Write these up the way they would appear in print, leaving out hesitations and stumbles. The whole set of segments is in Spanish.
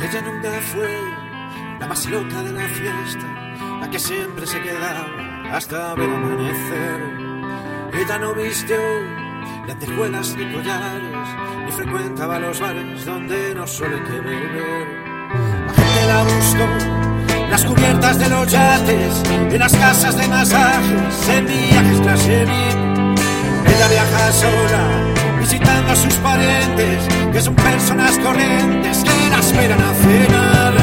Ella nunca fue la más loca de la fiesta, la que siempre se quedaba hasta ver amanecer. Ella no vistió lentejuelas ni collares, ni frecuentaba los bares donde no suele que beber. La gente la buscó en las cubiertas de los yates, en las casas de masajes, en viajes clase VIP. Ella viaja sola, visitando a sus parientes, que son personas corrientes que la esperan a cenar.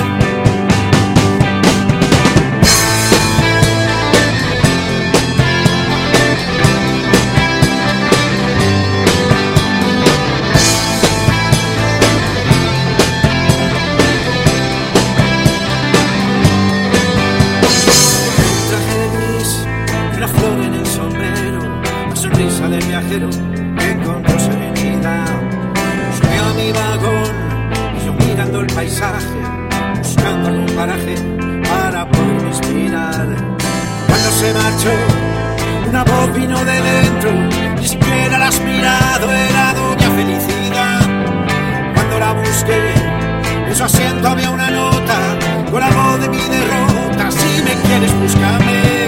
De viajero que encontró serenidad. Subió a mi vagón y yo mirando el paisaje, buscando algún paraje para poder inspirar. Cuando se marchó, una voz vino de dentro, ni siquiera la has mirado, era doña Felicidad. Cuando la busqué, en su asiento había una nota con algo de mi derrota. Si me quieres, búscame.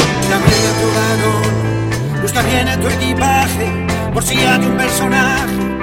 Busca bien en tu equipaje, por si hay un personaje